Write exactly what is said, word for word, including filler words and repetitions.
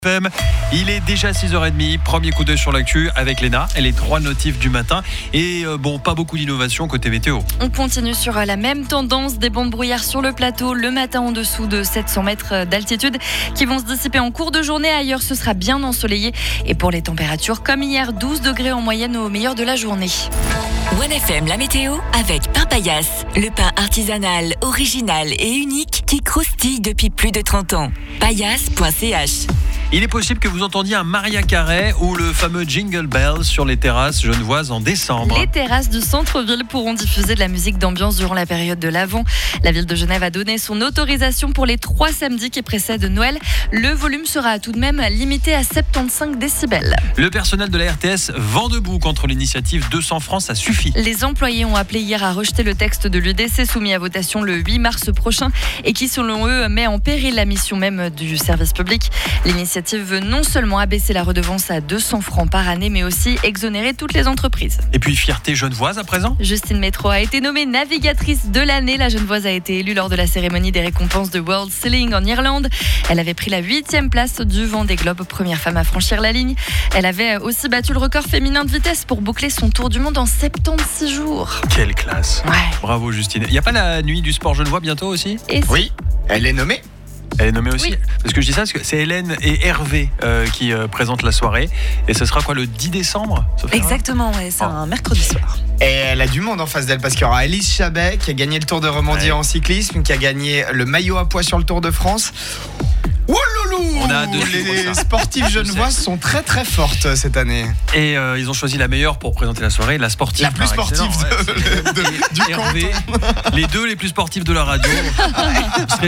F M. Il est déjà six heures trente, premier coup d'œil sur l'actu avec Léna et les trois notifs du matin. Et euh, bon, pas beaucoup d'innovation côté météo. On continue sur la même tendance, des bancs de brouillard sur le plateau, le matin en dessous de sept cents mètres d'altitude qui vont se dissiper en cours de journée. Ailleurs, ce sera bien ensoleillé. Et pour les températures, comme hier, douze degrés en moyenne au meilleur de la journée. One F M, la météo avec Pain Paillasse, le pain artisanal, original et unique qui croustille depuis plus de trente ans. paillasse point c h. Il est possible que vous entendiez un Maria Carey ou le fameux Jingle Bells sur les terrasses genevoises en décembre. Les terrasses du centre-ville pourront diffuser de la musique d'ambiance durant la période de l'Avent. La ville de Genève a donné son autorisation pour les trois samedis qui précèdent Noël. Le volume sera tout de même limité à soixante-quinze décibels. Le personnel de la R T S vend debout contre l'initiative deux cents francs, ça suffit. Les employés ont appelé hier à rejeter le texte de l'U D C soumis à votation le huit mars prochain et qui, selon eux, met en péril la mission même du service public. L'initiative veut non seulement abaisser la redevance à deux cents francs par année, mais aussi exonérer toutes les entreprises. Et puis, fierté genevoise à présent ? Justine Métro a été nommée navigatrice de l'année. La genevoise a été élue lors de la cérémonie des récompenses de World Sailing en Irlande. Elle avait pris la huitième place du Vendée Globe, première femme à franchir la ligne. Elle avait aussi battu le record féminin de vitesse pour boucler son tour du monde en soixante-seize jours. Quelle classe. Ouais. Bravo Justine. Il n'y a pas la nuit du sport genevois bientôt aussi ? Et Oui, elle est nommée. Elle est nommée aussi. Oui. Parce que je dis ça parce que c'est Hélène et Hervé euh, qui euh, présentent la soirée. Et ce sera quoi, le dix décembre ? Sophie ? Exactement, ouais, c'est Oh. un mercredi soir. Et elle a du monde en face d'elle parce qu'il y aura Elise Chabet qui a gagné le Tour de Romandie Ouais. en cyclisme, qui a gagné le maillot à pois sur le Tour de France. Oh loulou, On a hâte de suivre les ça. sportives genevoises sont très très fortes cette année. Et euh, ils ont choisi la meilleure pour présenter la soirée, la sportive. La plus par sportive excellence. de- Ouais, c'est- de- du Hervé, les deux les plus sportifs de la radio.